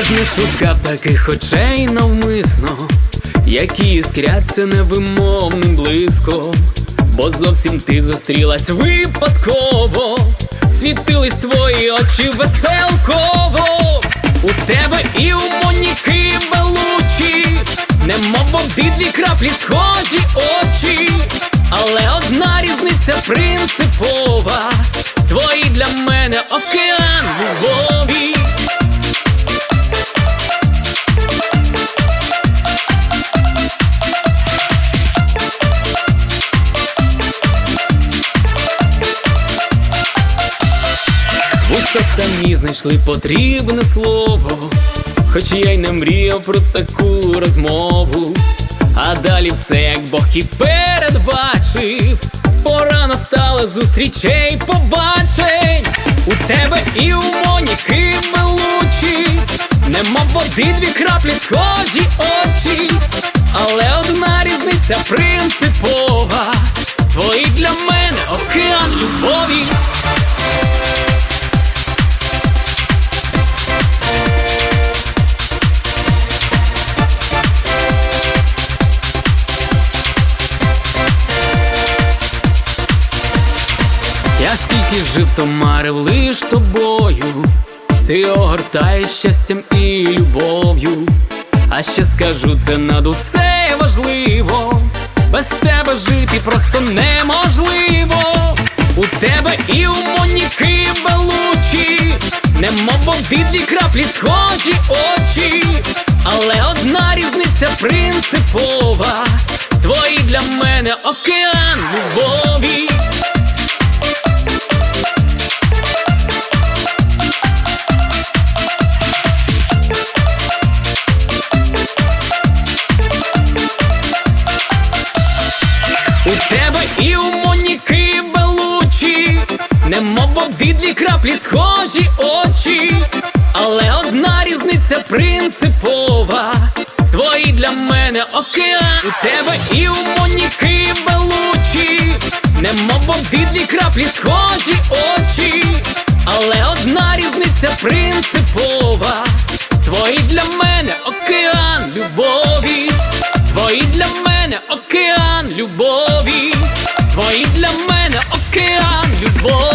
Я ж не шукав таких очей навмисно, які іскряться невимовним блиском, бо зовсім ти зустрілась випадково, світились твої очі веселково. У тебе і у Моніки Белуччі, немов обидві краплі схожі очі, але одна різниця принципова: твої для мене океан любові. Вуста самі знайшли потрібне слово, хоч я й не мріяв про таку розмову. А далі все, як Бог і передбачив, пора настала зустрічей, побачень. У тебе і у Моніки Белуччі, немов обидві краплі схожі очі, але одна різниця принципова: твої для мене океан любові. Я скільки жив, то марив лиш тобою, ти огортаєш щастям і любов'ю. А ще скажу, це над усе важливо, без тебе жити просто неможливо. У тебе і у Моніки Белуччі, немов обидві краплі схожі очі, але одна різниця принципова: твої для мене океан любові. У тебе і у Моніки Белуччі, немов обидві краплі схожі очі, але одна різниця принципова: твої для мене океан. У тебе і у Моніки Белуччі, немов обидві краплі схожі очі, але одна різниця принципова: твої для мене океан любові. Твої для мене океан любові. Твої для мене океан любові.